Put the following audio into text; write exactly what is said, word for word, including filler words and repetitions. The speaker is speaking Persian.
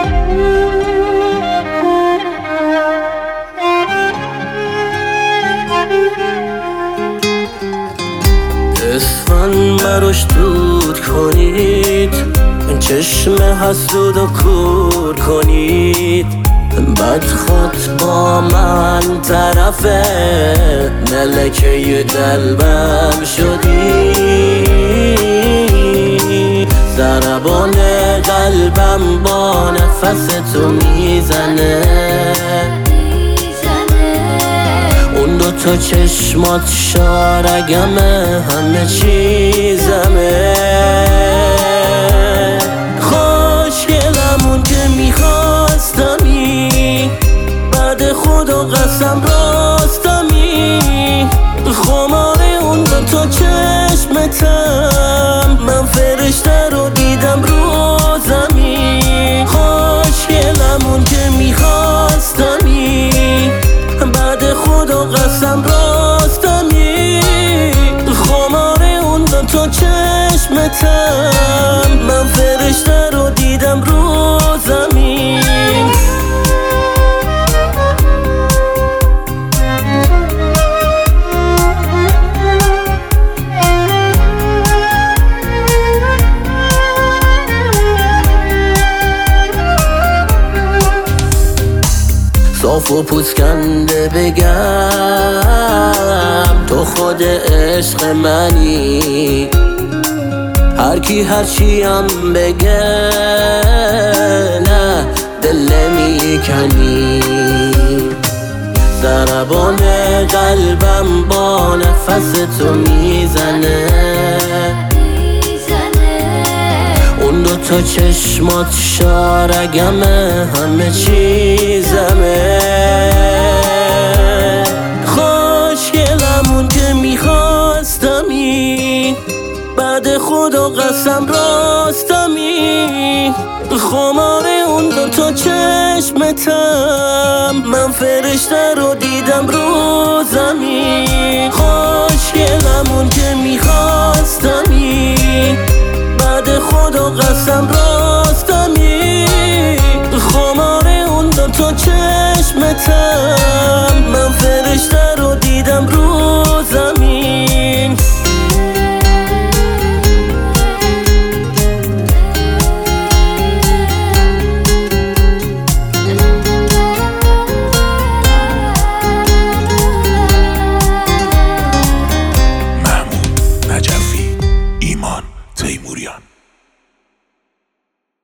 اسفن مروش دود کنید، چشم حسود و کور کنید، بد خود با من طرف ملکه دلبم شدی. ضربان قلبم با نفس تو میزنه، اون دو تا چشمات شارگمه، همه چیزمه. خوشگلمون که میخواستمی، بعد خدا قسم راستمی. خمار اون دو تا چشمتم، من فرشته رو دیدم رو زمین. خوشگلمون که میخواستمی، بعد خدا قسم راستمی. خمار اون دو تا چشمتم، من فرشته رو دیدم رو زمین. صاف و پوسکنده بگم تو خود عشق منی، هر کی هر چی هم بگه نه دل نمیکنی. ضربان قلبم با نفس تو میزنه، اون دو تا چشمات شارگمه، همه چیزمه. خوشگلمون که میخواستمی، بعد خدا قسم راستمی. خمار اون دو تا چشمتم، من فرشته رو دیدم رو زمین. خوشگلمون که میخواستمی، بعد خدا قسم راستمی. خمار اون دو تا چشمتم،